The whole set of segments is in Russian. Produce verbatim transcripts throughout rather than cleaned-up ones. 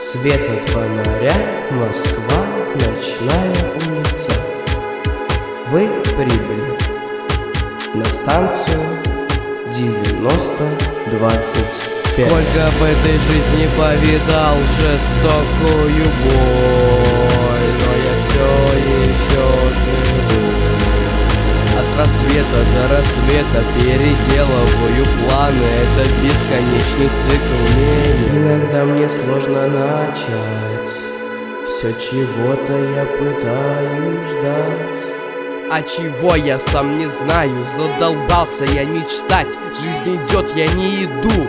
Свет от фонаря, Москва, ночная улица. Вы прибыли на станцию девяносто двадцать пять. Сколько в этой жизни повидал жестокую боль, но я все еще живу. От рассвета до рассвета переделываю планы. Это бесконечный цикл мнений. Иногда мне сложно начать, все чего-то я пытаюсь ждать. А чего я сам не знаю, задолбался я мечтать. Жизнь идет, я не иду.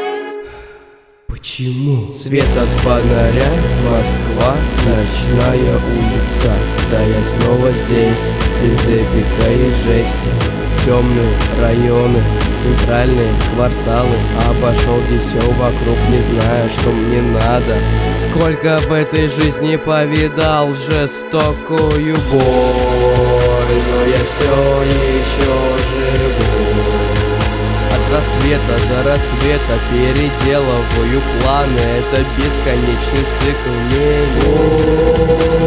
Почему? Свет от фонаря, Москва, ночная улица. Да, я снова здесь, без эпика и жести. Темные районы, центральные кварталы. Обошел здесь все вокруг, не знаю, что мне надо. Сколько в этой жизни повидал жестокую боль, но я все еще живу. От рассвета до рассвета переделываю планы. Это бесконечный цикл мнений.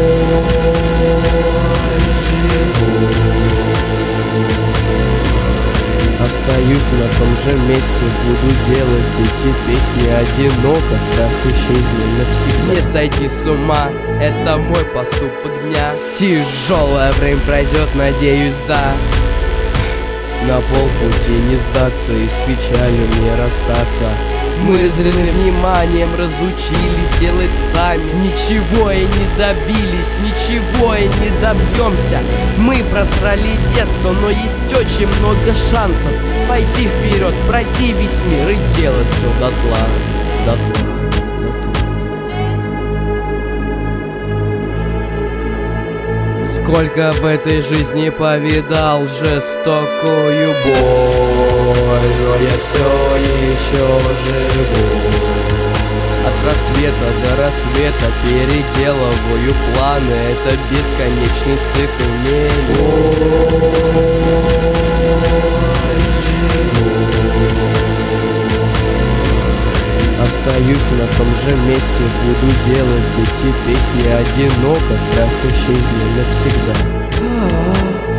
Остаюсь на том же месте, буду делать эти песни одиноко. Страх исчезнет навсегда. Не сойти с ума, это мой поступок дня. Тяжелое время пройдет, надеюсь, да. На полпути не сдаться и с печалью не расстаться. Мы зрелым вниманием разучились делать сами. Ничего и не добились, ничего и не добьемся. Мы просрали детство, но есть очень много шансов пойти вперед, пройти весь мир и делать все дотла, дотла. Сколько в этой жизни повидал жестокую боль, но я все еще живу. От рассвета до рассвета переделываю планы. Это бесконечный цикл мнений. Остаюсь на том же месте, буду делать эти песни одиноко. Страх исчезнет навсегда.